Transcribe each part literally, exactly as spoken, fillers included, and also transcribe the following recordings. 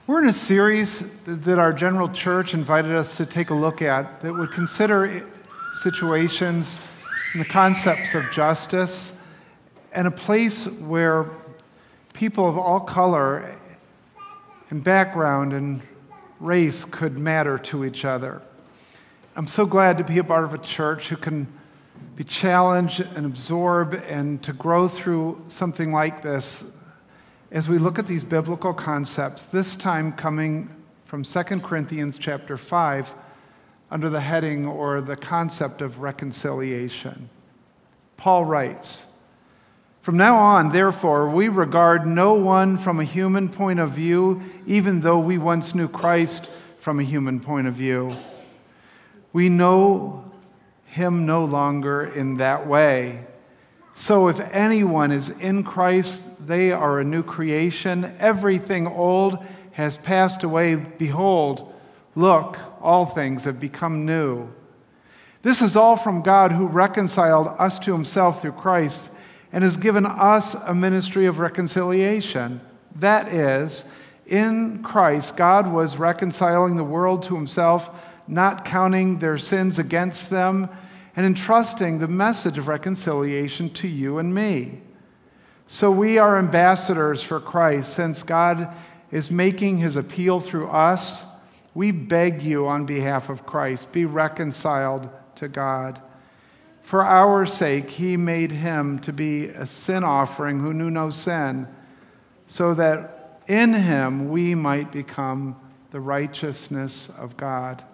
We're in a series that our general church invited us to take a look at that would consider situations and the concepts of justice and a place where people of all color and background and race could matter to each other. I'm so glad to be a part of a church who can be challenged and absorb and to grow through something like this as we look at these biblical concepts, this time coming from Second Corinthians chapter five under the heading or the concept of reconciliation. Paul writes, "From now on, therefore, we regard no one from a human point of view, even though we once knew Christ from a human point of view. We know him no longer in that way. So if anyone is in Christ, they are a new creation. Everything old has passed away. Behold, look, all things have become new. This is all from God who reconciled us to himself through Christ and has given us a ministry of reconciliation. That is, in Christ, God was reconciling the world to himself, not counting their sins against them, and entrusting the message of reconciliation to you and me. So we are ambassadors for Christ. Since God is making his appeal through us, we beg you on behalf of Christ, be reconciled to God. For our sake, he made him to be a sin offering who knew no sin, so that in him we might become the righteousness of God."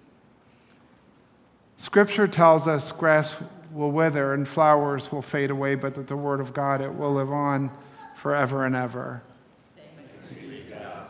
Scripture tells us grass will wither and flowers will fade away, but that the word of God, it will live on forever and ever. Thanks be to God.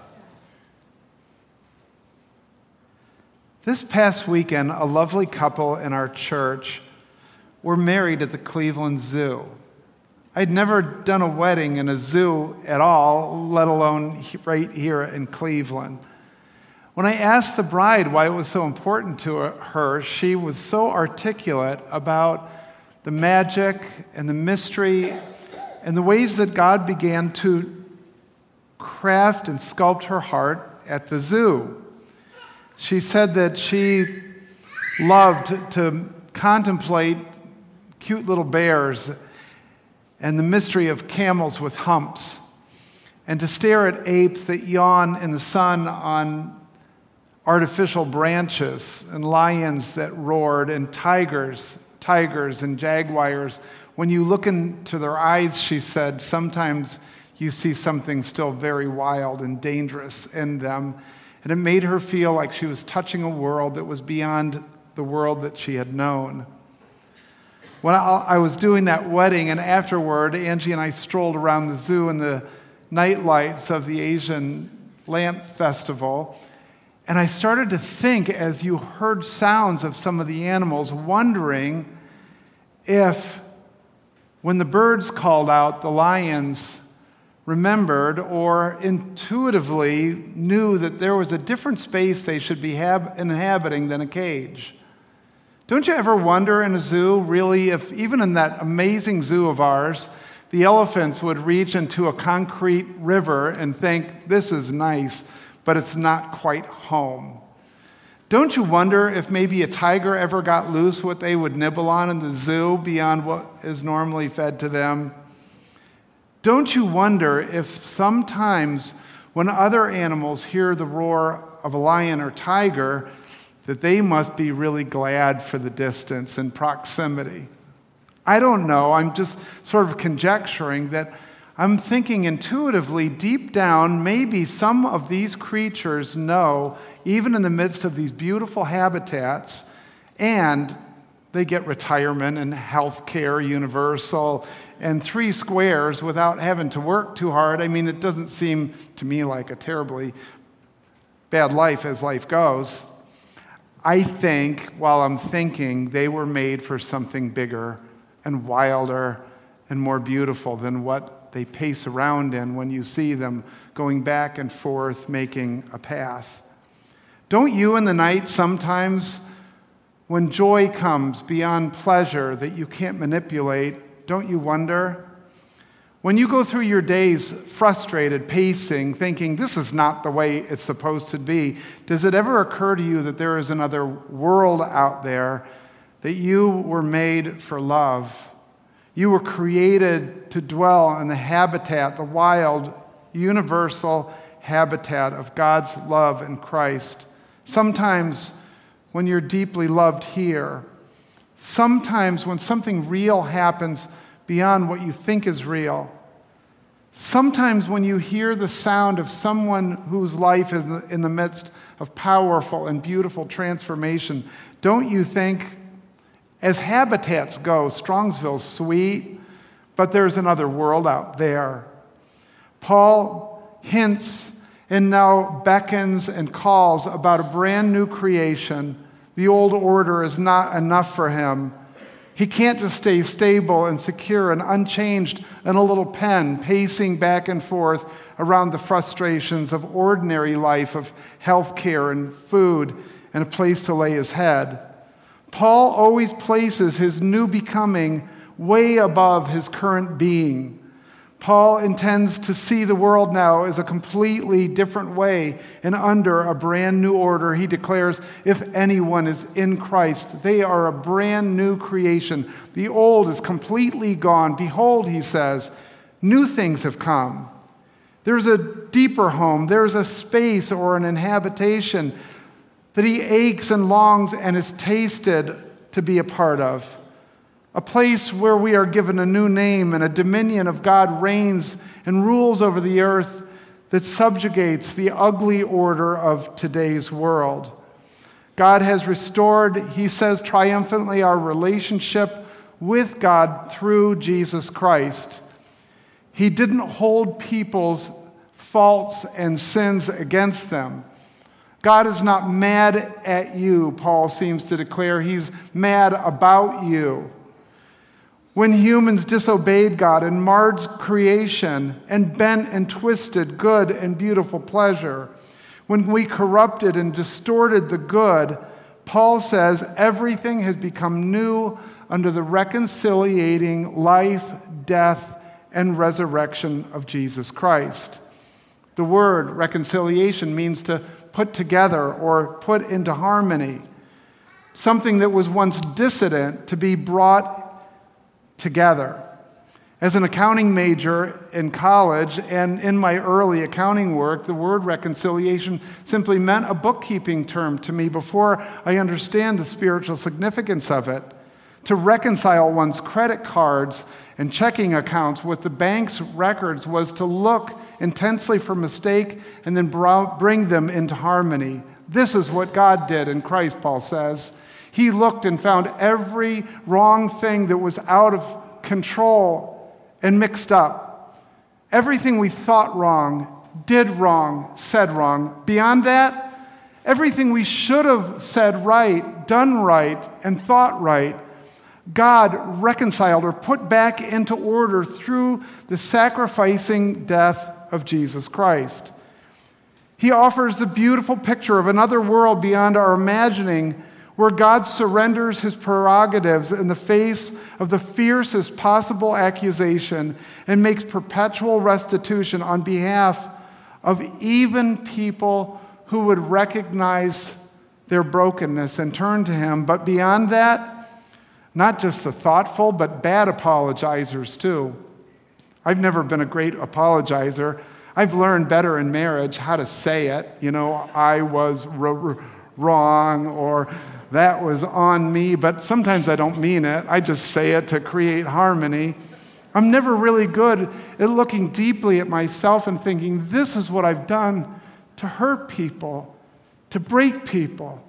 This past weekend, a lovely couple in our church were married at the Cleveland Zoo. I'd never done a wedding in a zoo at all, let alone right here in Cleveland. When I asked the bride why it was so important to her, she was so articulate about the magic and the mystery and the ways that God began to craft and sculpt her heart at the zoo. She said that she loved to contemplate cute little bears and the mystery of camels with humps, and to stare at apes that yawn in the sun on artificial branches, and lions that roared, and tigers, tigers and jaguars. When you look into their eyes, she said, sometimes you see something still very wild and dangerous in them. And it made her feel like she was touching a world that was beyond the world that she had known. When I was doing that wedding, and afterward, Angie and I strolled around the zoo in the night lights of the Asian Lamp Festival. And I started to think, as you heard sounds of some of the animals, wondering if, when the birds called out, the lions remembered or intuitively knew that there was a different space they should be hab- inhabiting than a cage. Don't you ever wonder in a zoo, really, if even in that amazing zoo of ours, the elephants would reach into a concrete river and think, this is nice, but it's not quite home. Don't you wonder if maybe a tiger ever got loose what they would nibble on in the zoo beyond what is normally fed to them? Don't you wonder if sometimes when other animals hear the roar of a lion or tiger, that they must be really glad for the distance and proximity? I don't know. I'm just sort of conjecturing that I'm thinking intuitively, deep down, maybe some of these creatures know, even in the midst of these beautiful habitats, and they get retirement and health care universal and three squares without having to work too hard. I mean, it doesn't seem to me like a terribly bad life as life goes. I think, while I'm thinking, they were made for something bigger and wilder and more beautiful than what they pace around in when you see them going back and forth making a path. Don't you in the night sometimes, when joy comes beyond pleasure that you can't manipulate, don't you wonder? When you go through your days frustrated, pacing, thinking this is not the way it's supposed to be, does it ever occur to you that there is another world out there, that you were made for love? You were created to dwell in the habitat, the wild, universal habitat of God's love in Christ. Sometimes when you're deeply loved here, sometimes when something real happens beyond what you think is real, sometimes when you hear the sound of someone whose life is in the midst of powerful and beautiful transformation, don't you think, as habitats go, Strongsville's sweet, but there's another world out there? Paul hints and now beckons and calls about a brand new creation. The old order is not enough for him. He can't just stay stable and secure and unchanged in a little pen, pacing back and forth around the frustrations of ordinary life, of health care and food and a place to lay his head. Paul always places his new becoming way above his current being. Paul intends to see the world now as a completely different way and under a brand new order. He declares, if anyone is in Christ, they are a brand new creation. The old is completely gone. Behold, he says, new things have come. There's a deeper home. There's a space or an inhabitation that he aches and longs and has tasted to be a part of. A place where we are given a new name and a dominion of God reigns and rules over the earth that subjugates the ugly order of today's world. God has restored, he says triumphantly, our relationship with God through Jesus Christ. He didn't hold people's faults and sins against them. God is not mad at you, Paul seems to declare. He's mad about you. When humans disobeyed God and marred creation and bent and twisted good and beautiful pleasure, when we corrupted and distorted the good, Paul says everything has become new under the reconciliating life, death, and resurrection of Jesus Christ. The word reconciliation means to put together or put into harmony. Something that was once dissident to be brought together. As an accounting major in college and in my early accounting work, the word reconciliation simply meant a bookkeeping term to me before I understand the spiritual significance of it. To reconcile one's credit cards and checking accounts with the bank's records was to look intensely for mistake and then bring them into harmony. This is what God did in Christ, Paul says. He looked and found every wrong thing that was out of control and mixed up. Everything we thought wrong, did wrong, said wrong. Beyond that, everything we should have said right, done right, and thought right, God reconciled or put back into order through the sacrificing death of Jesus Christ. He offers the beautiful picture of another world beyond our imagining, where God surrenders his prerogatives in the face of the fiercest possible accusation and makes perpetual restitution on behalf of even people who would recognize their brokenness and turn to him. But beyond that, not just the thoughtful, but bad apologizers too. I've never been a great apologizer. I've learned better in marriage how to say it. You know, I was r- r- wrong, or that was on me, but sometimes I don't mean it. I just say it to create harmony. I'm never really good at looking deeply at myself and thinking, this is what I've done to hurt people, to break people,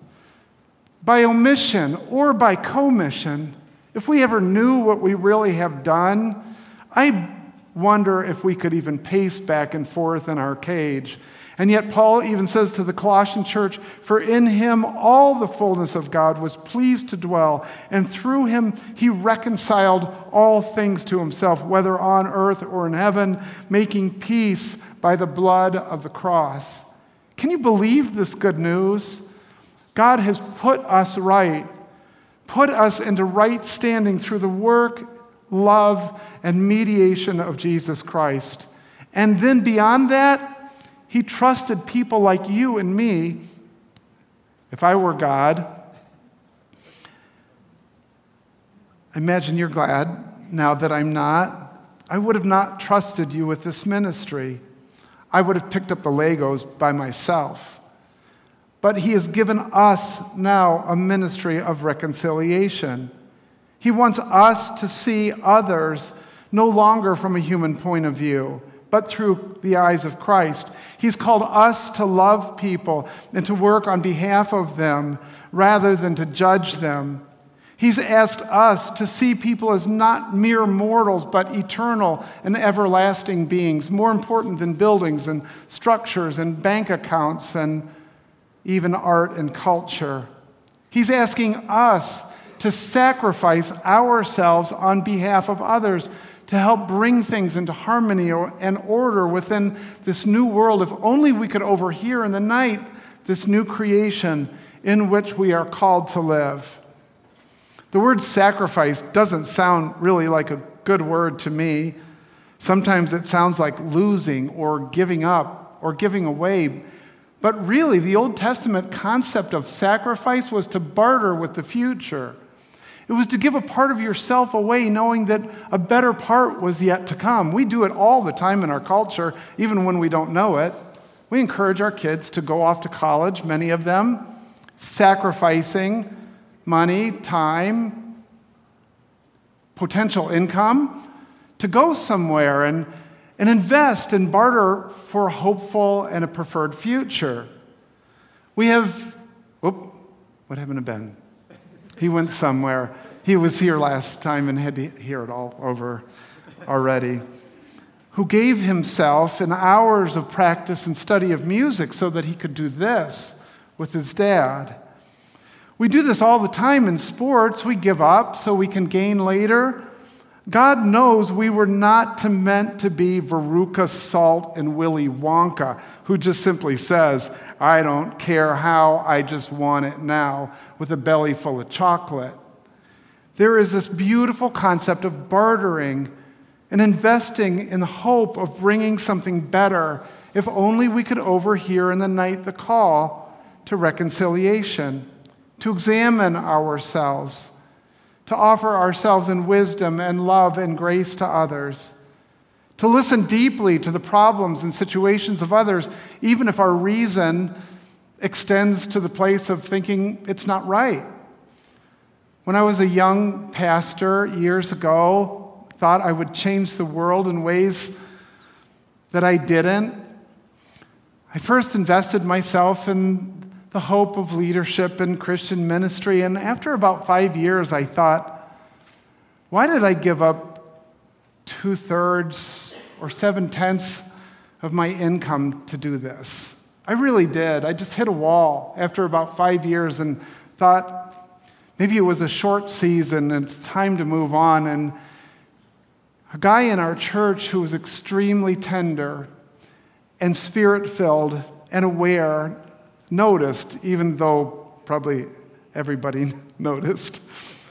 by omission or by commission. If we ever knew what we really have done, I wonder if we could even pace back and forth in our cage. And yet Paul even says to the Colossian church, for in him all the fullness of God was pleased to dwell, and through him he reconciled all things to himself, whether on earth or in heaven, making peace by the blood of the cross. Can you believe this good news? God has put us right, put us into right standing through the work love, and mediation of Jesus Christ. And then beyond that, he trusted people like you and me. If I were God, I imagine you're glad now that I'm not. I would have not trusted you with this ministry. I would have picked up the Legos by myself. But he has given us now a ministry of reconciliation. He wants us to see others no longer from a human point of view, but through the eyes of Christ. He's called us to love people and to work on behalf of them rather than to judge them. He's asked us to see people as not mere mortals, but eternal and everlasting beings, more important than buildings and structures and bank accounts and even art and culture. He's asking us to sacrifice ourselves on behalf of others, to help bring things into harmony and order within this new world, if only we could overhear in the night this new creation in which we are called to live. The word sacrifice doesn't sound really like a good word to me. Sometimes it sounds like losing or giving up or giving away. But really, the Old Testament concept of sacrifice was to barter with the future. It was to give a part of yourself away, knowing that a better part was yet to come. We do it all the time in our culture, even when we don't know it. We encourage our kids to go off to college, many of them, sacrificing money, time, potential income, to go somewhere and, and invest and barter for a hopeful and a preferred future. We have, whoop, what happened to Ben? He went somewhere. He was here last time and had to hear it all over already. Who gave himself in hours of practice and study of music so that he could do this with his dad. We do this all the time in sports. We give up so we can gain later. God knows we were not to meant to be Veruca Salt and Willy Wonka, who just simply says, I don't care how, I just want it now, with a belly full of chocolate. There is this beautiful concept of bartering and investing in the hope of bringing something better, if only we could overhear in the night the call to reconciliation, to examine ourselves, to offer ourselves in wisdom and love and grace to others, to listen deeply to the problems and situations of others, even if our reason extends to the place of thinking it's not right. When I was a young pastor years ago, thought I would change the world in ways that I didn't. I first invested myself in the hope of leadership in Christian ministry, and after about five years, I thought, why did I give up two-thirds or seven-tenths of my income to do this? I really did. I just hit a wall after about five years and thought maybe it was a short season and it's time to move on. And a guy in our church who was extremely tender and spirit-filled and aware noticed, even though probably everybody noticed.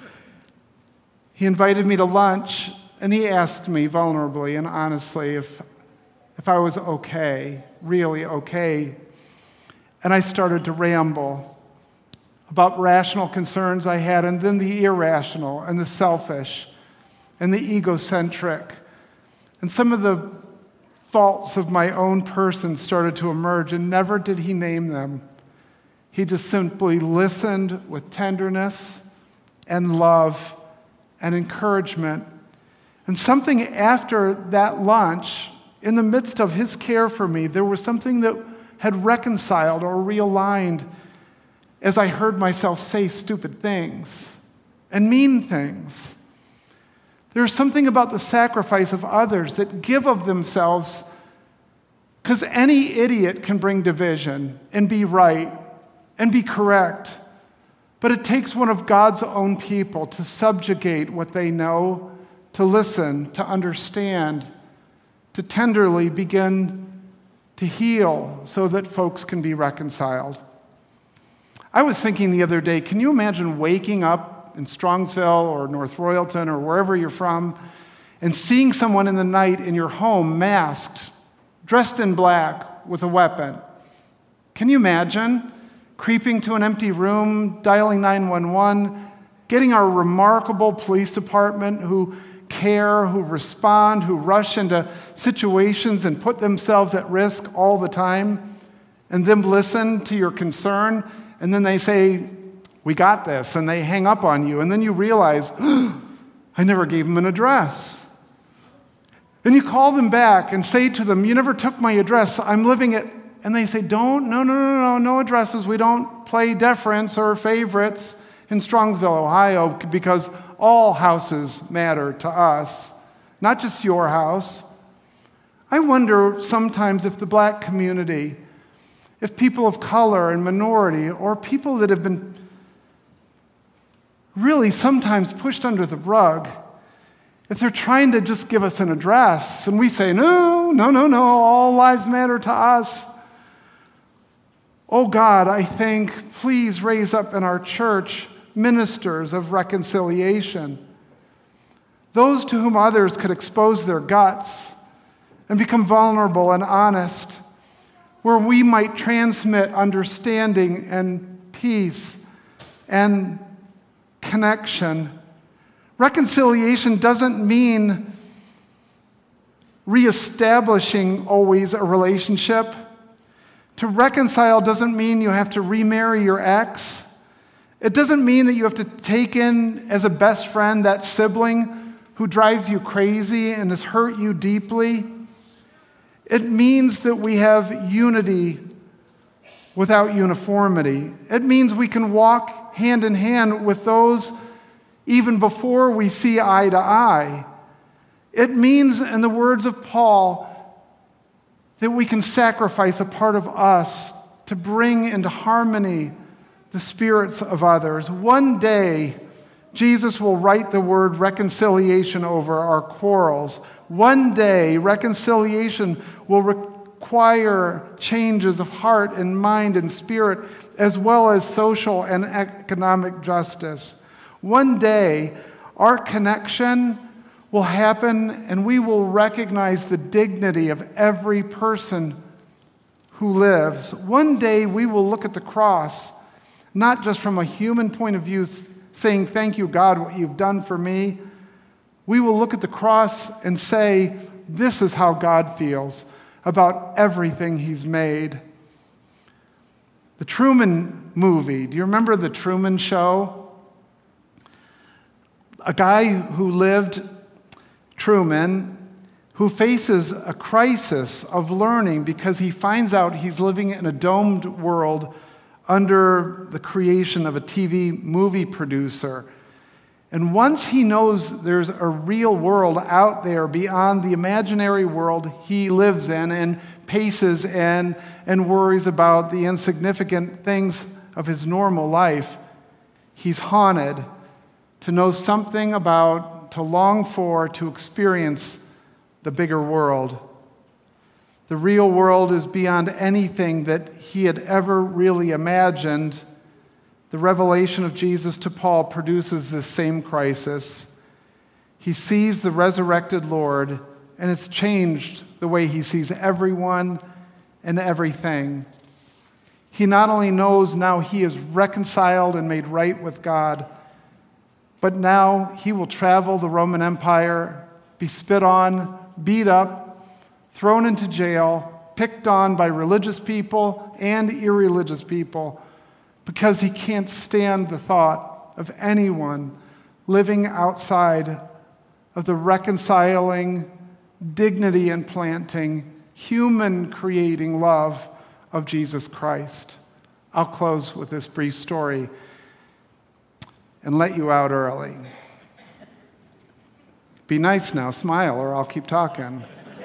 He invited me to lunch, and he asked me vulnerably and honestly if, if I was okay, really okay. And I started to ramble about rational concerns I had, and then the irrational, and the selfish, and the egocentric. And some of the faults of my own person started to emerge, and never did he name them. He just simply listened with tenderness and love and encouragement. And something after that lunch, in the midst of his care for me, there was something that had reconciled or realigned as I heard myself say stupid things and mean things. There's something about the sacrifice of others that give of themselves, because any idiot can bring division and be right and be correct. But it takes one of God's own people to subjugate what they know, to listen, to understand, to tenderly begin to heal so that folks can be reconciled. I was thinking the other day, can you imagine waking up in Strongsville or North Royalton or wherever you're from, and seeing someone in the night in your home masked, dressed in black with a weapon. Can you imagine creeping to an empty room, dialing nine one one, getting our remarkable police department who care, who respond, who rush into situations and put themselves at risk all the time, and them listen to your concern, and then they say, "We got this," and they hang up on you, and then you realize, oh, I never gave them an address. And you call them back and say to them, "You never took my address, I'm living at," and they say, "Don't, no, no, no, no, no addresses. We don't play deference or favorites in Strongsville, Ohio, because all houses matter to us, not just your house." I wonder sometimes if the black community, if people of color and minority, or people that have been really sometimes pushed under the rug, if they're trying to just give us an address and we say, no, no, no, no, all lives matter to us. Oh God, I think, please raise up in our church ministers of reconciliation, those to whom others could expose their guts and become vulnerable and honest, where we might transmit understanding and peace and connection. Reconciliation doesn't mean reestablishing always a relationship. To reconcile doesn't mean you have to remarry your ex. It doesn't mean that you have to take in as a best friend that sibling who drives you crazy and has hurt you deeply. It means that we have unity without uniformity. It means we can walk hand in hand with those even before we see eye to eye. It means, in the words of Paul, that we can sacrifice a part of us to bring into harmony the spirits of others. One day, Jesus will write the word reconciliation over our quarrels. One day, reconciliation will require changes of heart and mind and spirit, as well as social and economic justice. One day, our connection will happen, and we will recognize the dignity of every person who lives. One day, we will look at the cross, not just from a human point of view, saying, "Thank you, God, what you've done for me." We will look at the cross and say, "This is how God feels about everything he's made." The Truman movie, do you remember The Truman Show? A guy who lived, Truman, who faces a crisis of learning because he finds out he's living in a domed world under the creation of a T V movie producer. And once he knows there's a real world out there beyond the imaginary world he lives in and paces in and worries about the insignificant things of his normal life, he's haunted to know something about, to long for, to experience the bigger world. The real world is beyond anything that he had ever really imagined. The revelation of Jesus to Paul produces this same crisis. He sees the resurrected Lord, and it's changed the way he sees everyone and everything. He not only knows now he is reconciled and made right with God, but now he will travel the Roman Empire, be spit on, beat up, thrown into jail, picked on by religious people and irreligious people, because he can't stand the thought of anyone living outside of the reconciling, dignity implanting, human creating love of Jesus Christ. I'll close with this brief story and let you out early. Be nice now, smile, or I'll keep talking.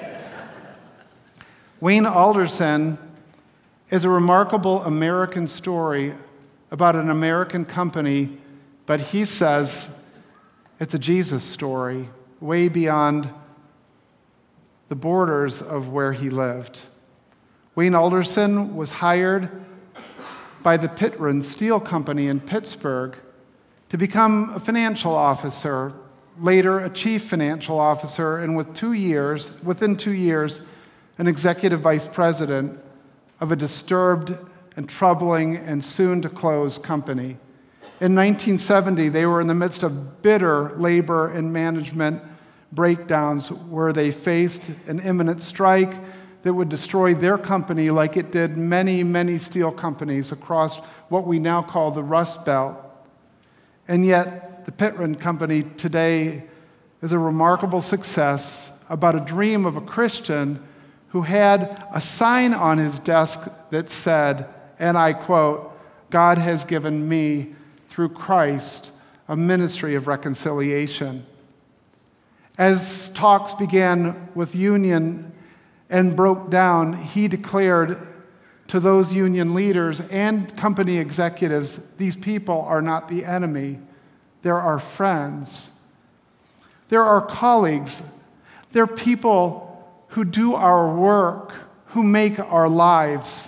Wayne Alderson is a remarkable American story about an American company, but he says it's a Jesus story way beyond the borders of where he lived. Wayne Alderson was hired by the Pittman Steel Company in Pittsburgh to become a financial officer, later a chief financial officer, and with two years, within two years, an executive vice president of a disturbed and troubling and soon-to-close company. In nineteen seventy, they were in the midst of bitter labor and management breakdowns where they faced an imminent strike that would destroy their company like it did many, many steel companies across what we now call the Rust Belt. And yet, the Pittman Company today is a remarkable success about a dream of a Christian who had a sign on his desk that said, and I quote, "God has given me, through Christ, a ministry of reconciliation." As talks began with union and broke down, he declared to those union leaders and company executives, these people are not the enemy. They're our friends. They're our colleagues. They're people who do our work, who make our lives.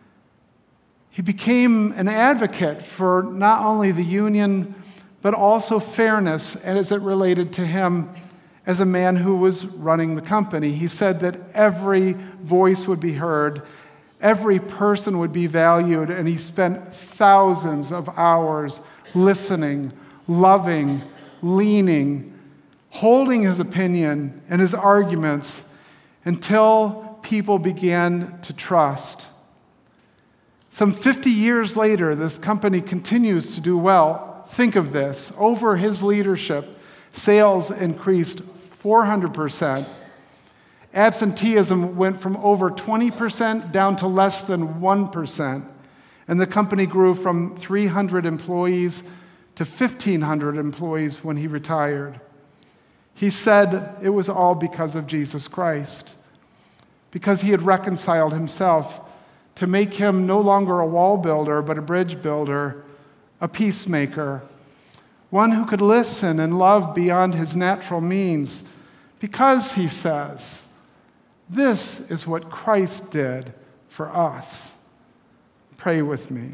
He became an advocate for not only the union, but also fairness as it related to him as a man who was running the company. He said that every voice would be heard, every person would be valued, and he spent thousands of hours listening, loving, leaning, holding his opinion and his arguments until people began to trust. Some fifty years later, this company continues to do well. Think of this. Over his leadership, sales increased four hundred percent. Absenteeism went from over twenty percent down to less than one percent. And the company grew from three hundred employees to fifteen hundred employees when he retired. He said it was all because of Jesus Christ, because he had reconciled himself to make him no longer a wall builder, but a bridge builder, a peacemaker, one who could listen and love beyond his natural means, because, he says, this is what Christ did for us. Pray with me.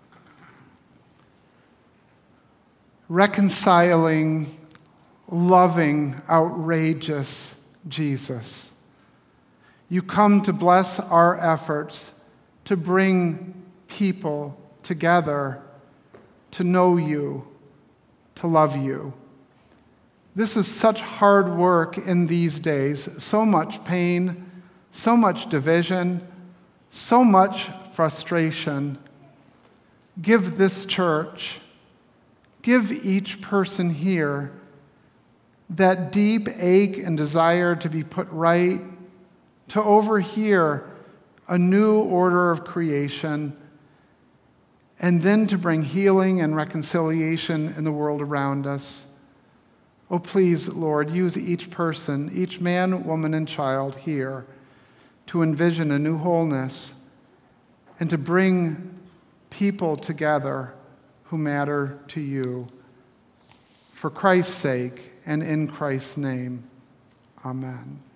Reconciling, loving, outrageous Jesus, you come to bless our efforts to bring people together to know you, to love you. This is such hard work in these days, so much pain, so much division, so much frustration. Give this church, give each person here that deep ache and desire to be put right, to overhear a new order of creation, and then to bring healing and reconciliation in the world around us. Oh, please, Lord, use each person, each man, woman, and child here to envision a new wholeness and to bring people together who matter to you. For Christ's sake and in Christ's name, amen.